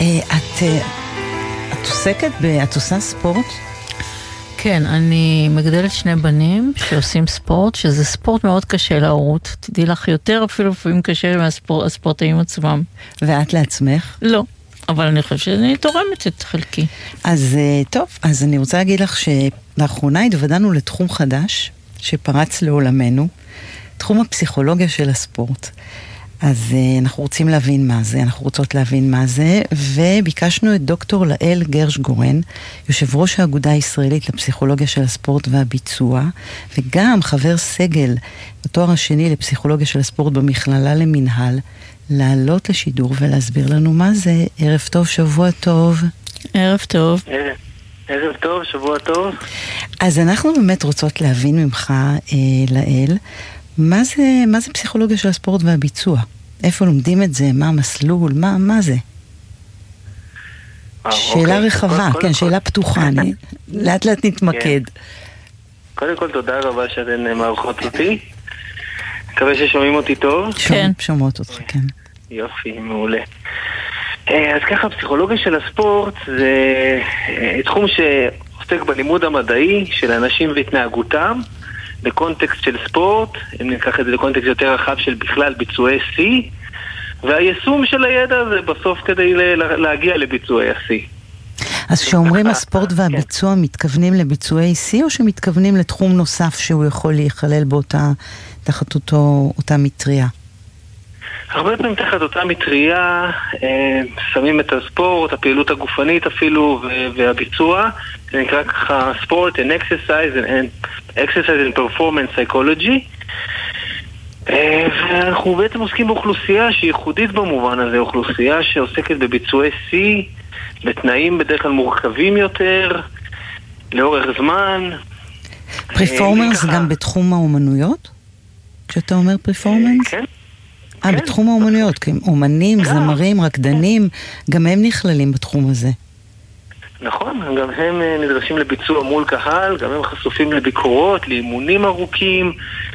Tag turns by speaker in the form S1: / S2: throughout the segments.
S1: את עוסקת, את עושה ספורט?
S2: כן, אני מגדלת 2 בנים שעושים ספורט, שזה ספורט מאוד קשה להורות. תדעי לך, יותר אפילו לפעמים קשה מהספורטאים עצמם.
S1: ואת לעצמך?
S2: לא, אבל אני חושבת שאני תורמת את חלקי.
S1: אז טוב, אז אני רוצה להגיד לך שלאחרונה התוודענו לתחום חדש שפרץ לעולמנו, תחום הפסיכולוגיה של הספורט. אז אנחנו רוצים להבין מה זה, אנחנו רוצות להבין מה זה, וביקשנו את דוקטור לאל גרשגורן, יושב ראש האגודה הישראלית לפסיכולוגיה של הספורט והביצוע, וגם חבר סגל בתואר השני לפסיכולוגיה של הספורט במכללה למנהל, לעלות לשידור ולהסביר לנו מה זה. ערב טוב, שבוע טוב.
S2: ערב טוב.
S3: ערב טוב, שבוע טוב.
S1: אז אנחנו באמת רוצות להבין ממך, לאל, מה זה פסיכולוגיה של הספורט והביצוע? איפה לומדים את זה? מה המסלול? מה זה? שאלה רחבה, כן, שאלה פתוחה, לאט לאט נתמקד.
S3: קודם כל תודה רבה שאתן מערכות אותי. מקווה ששומעים אותי טוב.
S2: כן,
S1: שומעות אותך, כן.
S3: יופי, מעולה. אז ככה, פסיכולוגיה של הספורט זה תחום שעוסק בלימוד המדעי של אנשים והתנהגותם בקונטקסט של ספורט, אם ניקח את זה לקונטקסט יותר רחב של בכלל ביצועי C, והיישום של הידע זה בסוף כדי להגיע לביצועי ה-C.
S1: אז כשאומרים הספורט והביצוע, מתכוונים לביצועי C או שמתכוונים לתחום נוסף שהוא יכול להיכלל תחת אותה מטריה?
S3: הרבה פעמים תחת אותה מטריה שמים את הספורט, הפעילות הגופנית אפילו, והביצוע. זה נקרא ככה ספורט and exercise and performance psychology. ואנחנו בעצם עוסקים באוכלוסייה שהיא ייחודית במובן הזה, אוכלוסייה שעוסקת בביצועי C, בתנאים בדרך כלל מורכבים יותר, לאורך זמן.
S1: פרפורמנס גם בתחום האומנויות? כשאתה אומר פרפורמנס?
S3: כן.
S1: בתחום האומנויות, אומנים, זמרים, רקדנים, גם הם נכללים בתחום הזה.
S3: נכון, גם הם נדרשים לביצוע מול קהל, גם הם חשופים לביקורות, לאימונים ארוכים,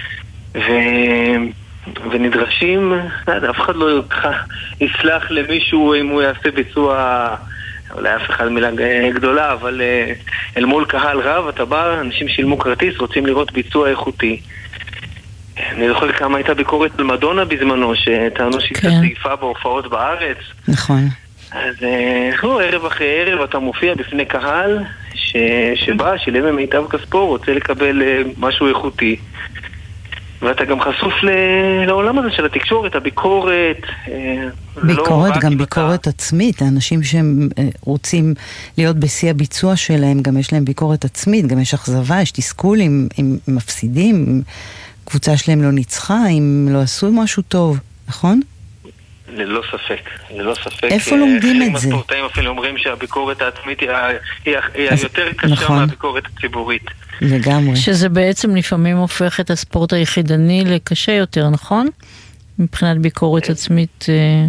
S3: ונדרשים, אף אחד לא יסלח למישהו אם הוא יעשה ביצוע, אולי אף אחד מילה גדולה, אבל אל מול קהל רב, אתה בא, אנשים שילמו כרטיס, רוצים לראות ביצוע איכותי. אני זוכר כמה הייתה ביקורת במדונה בזמנו, שטענו שהיא קצת סעיפה בהופעות בארץ.
S1: נכון.
S3: אז ערב אחרי ערב אתה מופיע בפני קהל שבא, שילם במיטב כספו, רוצה לקבל משהו איכותי. ואתה גם חשוף לעולם הזה של התקשורת, הביקורת.
S1: ביקורת, גם ביקורת עצמית. האנשים שהם רוצים להיות בשיא הביצוע שלהם, גם יש להם ביקורת עצמית, גם יש אכזבה, יש תסכול, אם מפסידים, קבוצה שלהם לא ניצחה, אם לא עשו משהו טוב, נכון?
S3: ללא ספק, ללא ספק.
S1: איפה לומדים את זה?
S3: הספורטאים אפילו אומרים שהביקורת העצמית היא יותר קשה מהביקורת הציבורית.
S1: לגמרי.
S2: שזה בעצם לפעמים הופך את הספורט היחידני לקשה יותר, נכון? מבחינת ביקורת עצמית.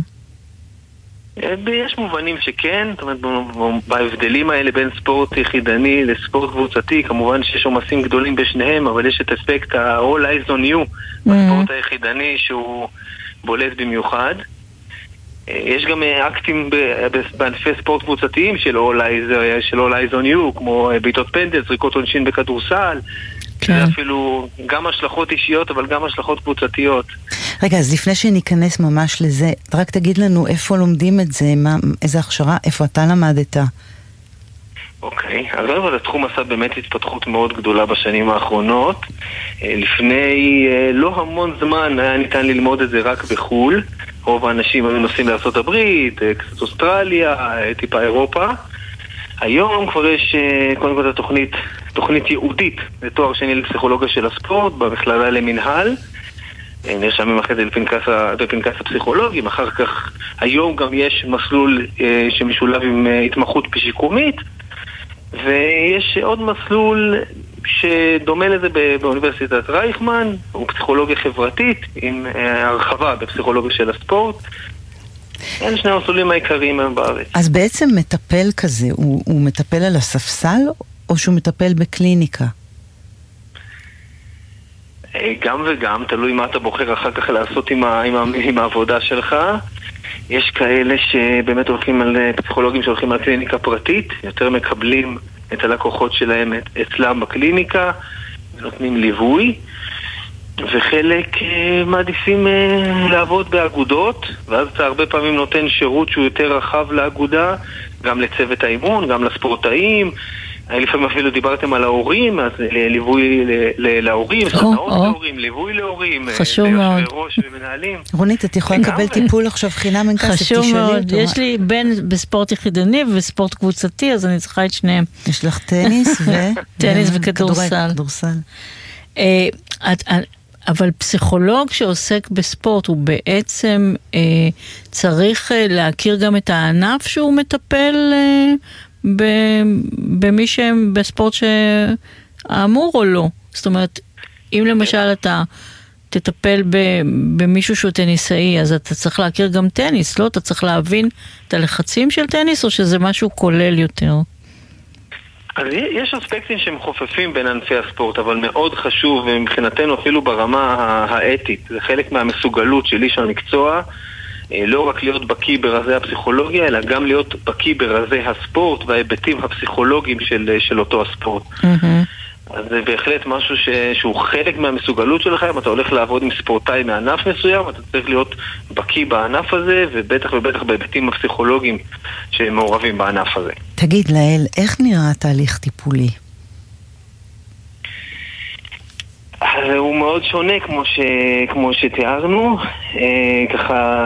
S3: יש מובנים שכן, זאת אומרת, בהבדלים האלה בין ספורט יחידני לספורט קבוצתי, כמובן שיש עומסים גדולים בשניהם, אבל יש את אפקט ה-all eyes on you בספורט היחידני שהוא בולט במיוחד. יש גם אקטים בענפי ספורט קבוצתיים של all eyes on you, כמו בעיטות פנדל, זריקות עונשין בכדורסל, זה אפילו גם השלכות אישיות, אבל גם השלכות קבוצתיות.
S1: רגע, אז לפני שניכנס ממש לזה, רק תגיד לנו איפה לומדים את זה, איזה הכשרה, איפה אתה למדת?
S3: אוקיי, אבל התחום עשה באמת התפתחות מאוד גדולה בשנים האחרונות. לפני לא המון זמן היה ניתן ללמוד את זה רק בחול. רוב האנשים היו נוסעים לארצות הברית, קצת אוסטרליה, טיפה אירופה. היום כבר יש קודם כל תוכנית ייעודית לתואר שני לפסיכולוגיה של הספורט במכללה למנהל. נרשמים אחרי זה לפנקס הפסיכולוגים. אחר כך היום גם יש מסלול שמשולב עם התמחות בשיקומית, ויש עוד מסלול שדומה לזה באוניברסיטת רייכמן, הוא פסיכולוגיה חברתית עם הרחבה בפסיכולוגיה של הספורט. אלה שני המסלולים העיקריים היום בארץ.
S1: אז בעצם מטפל כזה, הוא מטפל על הספסל או שהוא מטפל בקליניקה?
S3: גם וגם, תלוי מה אתה בוחר אחר כך לעשות עם העבודה שלך. יש כאלה שבאמת הולכים על פסיכולוגים שהולכים על קליניקה פרטית, יותר מקבלים את הלקוחות שלהם אצלם בקליניקה, ונותנים ליווי, וחלק מעדיפים לעבוד באגודות, ואז אתה הרבה פעמים נותן שירות שהוא יותר רחב לאגודה, גם לצוות האימון, גם לספורטאים. לפעמים אפילו דיברתם על ההורים, אז ליווי להורים, סדנאות להורים, ליווי להורים,
S2: חשוב מאוד.
S3: ראש ומנהלים.
S1: רונית, את יכולה לקבל טיפול עכשיו חינם אין כסף,
S2: חשוב מאוד, יש לי בן בספורט יחידני ובספורט קבוצתי, אז אני צריכה את שניהם.
S1: יש לך טניס
S2: טניס וכדורסל. אבל פסיכולוג שעוסק בספורט הוא בעצם צריך להכיר גם את הענף שהוא מטפל במי שהם בספורט שאמור או לא. זאת אומרת, אם למשל אתה תטפל במישהו שהוא טניסאי, אז אתה צריך להכיר גם טניס, לא? אתה צריך להבין את הלחצים של טניס, או שזה משהו כולל יותר?
S3: אז יש אספקטים שהם חופפים בין ענפי הספורט, אבל מאוד חשוב, מבחינתנו אפילו ברמה האתית, זה חלק מהמסוגלות של איש המקצוע, לא רק להיות בקיא ברזי הפסיכולוגיה, אלא גם להיות בקיא ברזי הספורט וההיבטים הפסיכולוגיים של אותו הספורט. אז זה בהחלט משהו שהוא חלק מהמסוגלות שלך. אם אתה הולך לעבוד עם ספורטאי מענף מסוים, אתה צריך להיות בקיא בענף הזה, ובטח ובטח בהיבטים הפסיכולוגיים שמעורבים בענף הזה.
S1: תגיד לאל, איך נראה תהליך טיפולי?
S3: אז הוא מאוד שונה כמו שתיארנו, ככה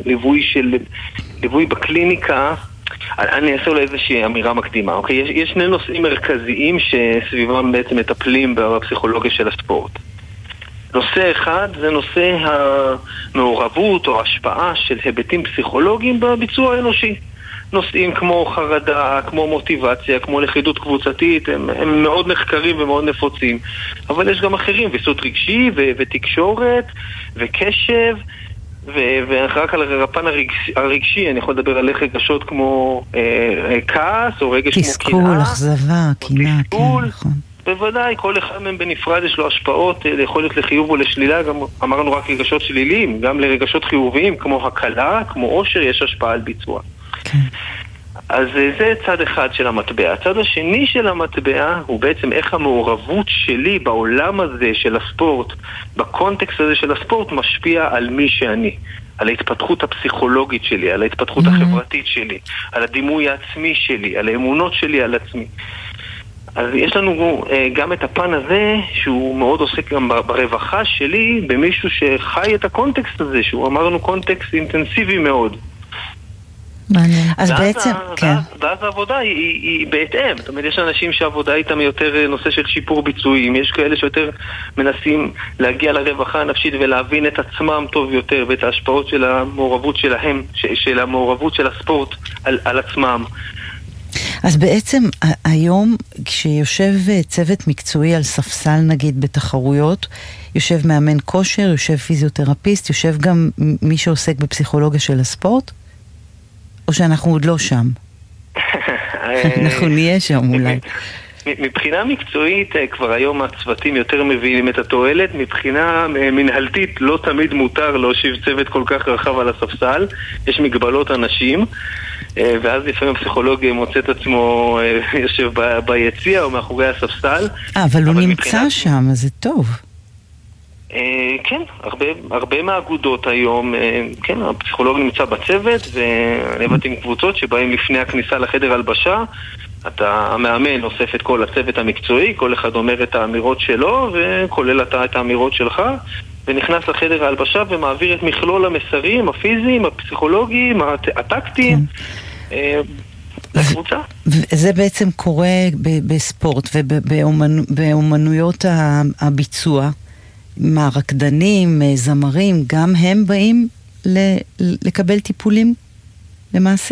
S3: ליווי בקליניקה. אני אעשה לו איזושהי אמירה מקדימה, אוקיי? יש שני נושאים מרכזיים שסביבם בעצם מטפלים בפסיכולוגיה של הספורט. נושא אחד זה נושא המעורבות או ההשפעה של היבטים פסיכולוגיים בביצוע האנושי. נושאים כמו חרדה, כמו מוטיבציה, כמו לכידות קבוצתית, הם מאוד נחקרים ומאוד נפוצים. אבל יש גם אחרים, ויסות רגשי ותקשורת וקשב, ורק על הפן הרגשי אני יכול לדבר על רגשות כמו כעס או רגש כמו קנאה.
S1: תסכול, אכזבה, קנאה, כן, נכון.
S3: בוודאי, כל אחד מהם בנפרד יש לו השפעות, יכול להיות לחיוב או לשלילה, גם אמרנו רק רגשות שליליים, גם לרגשות חיוביים כמו הקלה, כמו אושר, יש השפעה על ביצוע.
S1: כן.
S3: אז זה צד אחד של המטבע. הצד השני של המטבע הוא בעצם איך המעורבות שלי בעולם הזה של הספורט, בקונטקסט הזה של הספורט, משפיע על מי שאני, על ההתפתחות הפסיכולוגית שלי, על ההתפתחות החברתית שלי, על הדימוי העצמי שלי, על האמונות שלי על עצמי. אז יש לנו גם את הפן הזה שהוא מאוד עוסק גם ברווחה שלי, במישהו שחי את הקונטקסט הזה, שהוא אמרנו קונטקסט אינטנסיבי מאוד.
S1: אז בעצם, כן.
S3: ואז העבודה היא בהתאם. זאת אומרת, יש אנשים שהעבודה איתם יותר נושא של שיפור ביצועים, יש כאלה שיותר מנסים להגיע לרווחה הנפשית ולהבין את עצמם טוב יותר, ואת ההשפעות של המעורבות שלהם, של המעורבות של הספורט על עצמם.
S1: אז בעצם היום כשיושב צוות מקצועי על ספסל נגיד בתחרויות, יושב מאמן כושר, יושב פיזיותרפיסט, יושב גם מי שעוסק בפסיכולוגיה של הספורט? או שאנחנו עוד לא שם? אנחנו נהיה שם אולי.
S3: מבחינה מקצועית כבר היום הצוותים יותר מבינים את התועלת. מבחינה מנהלתית לא תמיד מותר להושיב צוות כל כך רחב על הספסל, יש מגבלות אנשים, ואז לפעמים הפסיכולוג מוצא את עצמו יושב ביציע או מאחורי הספסל.
S1: אבל הוא נמצא שם, אז זה טוב.
S3: כן, הרבה מהאגודות היום, כן, הפסיכולוג נמצא בצוות, ואני עבדתי עם קבוצות שבאים לפני הכניסה לחדר הלבשה, המאמן אוסף את כל הצוות המקצועי, כל אחד אומר את האמירות שלו, וכולל אתה את האמירות שלך, ונכנס לחדר ההלבשה ומעביר את מכלול המסרים, הפיזיים, הפסיכולוגיים, הטקטיים, לקבוצה.
S1: זה בעצם קורה בספורט ובאומנויות הביצוע. מה, רקדנים, זמרים, גם הם באים לקבל טיפולים למעשה?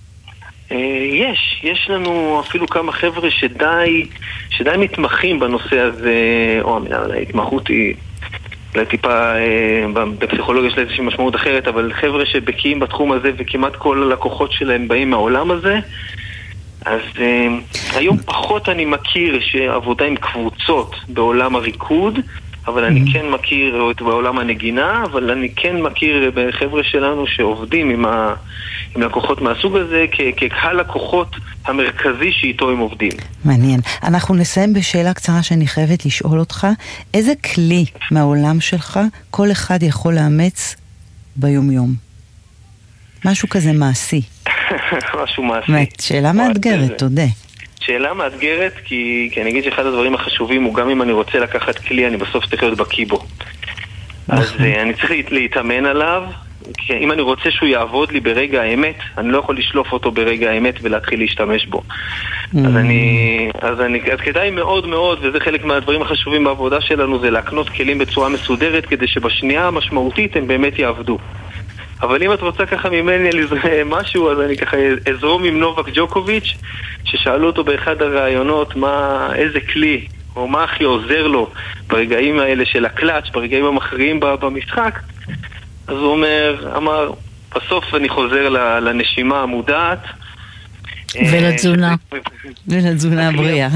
S3: יש לנו אפילו כמה חבר'ה שדי מתמחים בנושא הזה, או ההתמחות היא טיפה, בפסיכולוגיה יש לה איזושהי משמעות אחרת, אבל חבר'ה שבקיאים בתחום הזה וכמעט כל הלקוחות שלהם באים מהעולם הזה. אז היום פחות אני מכיר שעבודה עם קבוצות בעולם הריקוד, אבל אני כן מכיר את בעולם הנגינה, אבל אני כן מכיר בחבר'ה שלנו שעובדים עם לקוחות מהסוג הזה, כקהל לקוחות המרכזי שאיתו הם עובדים.
S1: מעניין. אנחנו נסיים בשאלה קצרה שאני חייבת לשאול אותך, איזה כלי מהעולם שלך כל אחד יכול לאמץ ביום-יום? משהו כזה מעשי.
S3: משהו מעשי.
S1: שאלה מאתגרת, תודה.
S3: שאלה מאתגרת, כי אני אגיד שאחד הדברים החשובים הוא גם אם אני רוצה לקחת כלי, אני בסוף צריך להיות בקיא בו. אז אני צריך להתאמן עליו, כי אם אני רוצה שהוא יעבוד לי ברגע האמת, אני לא יכול לשלוף אותו ברגע האמת ולהתחיל להשתמש בו. אז כדאי מאוד מאוד, וזה חלק מהדברים החשובים בעבודה שלנו, זה להקנות כלים בצורה מסודרת, כדי שבשנייה המשמעותית הם באמת יעבדו. אבל אם את רוצה ככה ממני משהו, אז אני ככה אזרום עם נובק ג'וקוביץ', ששאלו אותו באחד הראיונות איזה כלי, או מה הכי עוזר לו ברגעים האלה של הקלאץ', ברגעים המכריעים במשחק. אז הוא אמר, בסוף אני חוזר לנשימה המודעת.
S2: ולתזונה.
S1: ולתזונה הבריאה.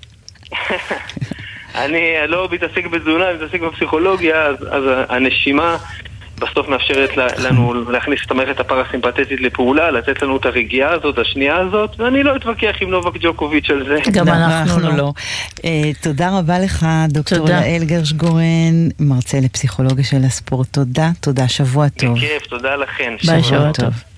S3: אני לא מתעסק בתזונה, אני מתעסק בפסיכולוגיה, אז הנשימה בסוף מאפשרת לנו להכניס את המערכת הפרסימפטית לפעולה, לתת לנו את הרגיעה הזאת, השנייה הזאת, ואני לא אתווכח עם נובק ג'וקוביץ' על זה.
S2: גם אנחנו לא.
S1: תודה רבה לך, דוקטור לאל גרשגורן, מרצה לפסיכולוגיה של הספורט. תודה, שבוע טוב.
S3: בכיף, תודה לכן.
S2: ביי, שבוע טוב.